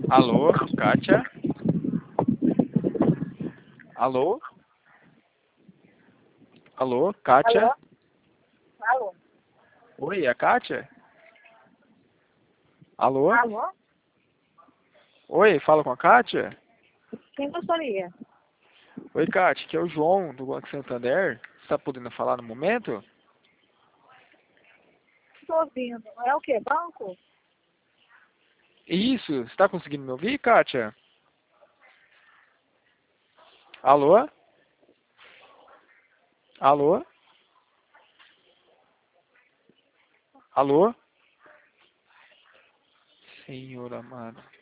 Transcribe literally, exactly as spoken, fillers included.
Alô, Kátia? Alô? Alô, Kátia? Alô? Alô? Oi, é a Kátia? Alô? Alô? Oi, fala com a Kátia? Quem gostaria? Oi, Kátia, aqui é o João, do Banco Santander. Você está podendo falar no momento? Estou ouvindo. É o quê? Banco? Isso, você está conseguindo me ouvir, Kátia? Alô? Alô? Alô? Senhor amado.